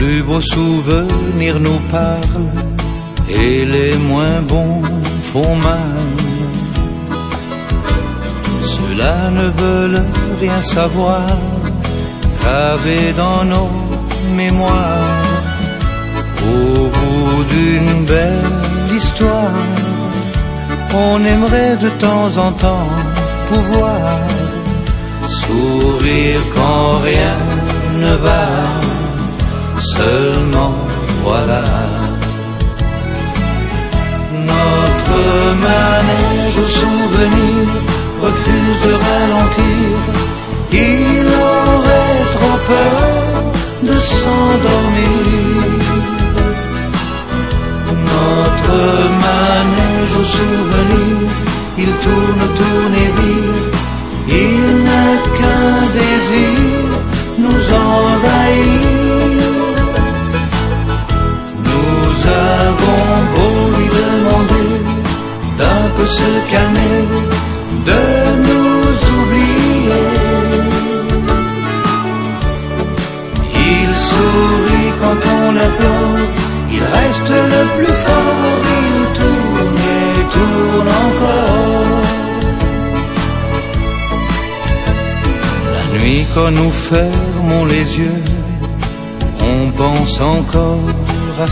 plus beaux souvenirs nous parlent et les moins bons font mal. Ceux-là ne veulent rien savoir, gravés dans nos mémoires. Au bout d'une belle histoire, on aimerait de temps en temps pouvoir sourire quand rien ne va. Seulement voilà, notre manège au souvenir refuse de ralentir. Il aurait trop peur de s'endormir. Notre manège au souvenir, il tourne, tourne et vire. Il n'a qu'un désir, nous envahir. Nous avons beau lui demander d'un peu se calmer, de nous oublier. Il sourit quand on l'implore, il reste le plus fort. Il tourne et tourne encore. La nuit quand nous fermons les yeux, on pense encore à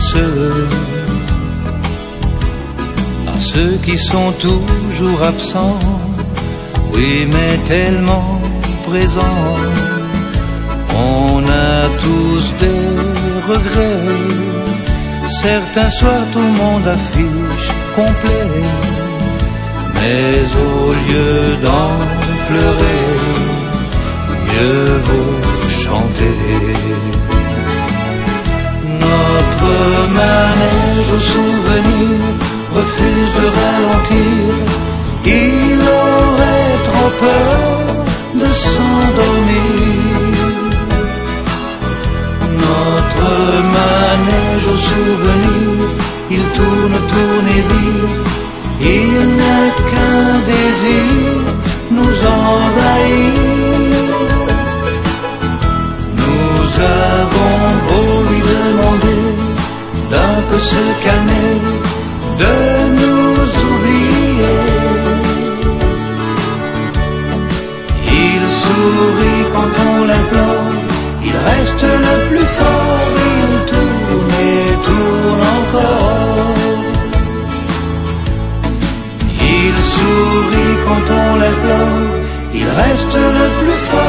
ceux qui sont toujours absents, oui mais tellement présents. On a tous des regrets, certains soirs tout le monde affiche complet, mais au lieu d'en pleurer, mieux vaut chanter. Notre manège au souvenir refuse de ralentir. Il aurait trop peur de s'endormir. Notre manège au souvenir, il tourne, tourne et vire. Il n'a qu'un désir, nous envahir. Nous avons beau lui demander d'un peu se calmer, de nous oublier. Il sourit quand on l'implore, il reste le plus fort. Il tourne et tourne encore. Il sourit quand on l'implore, il reste le plus fort.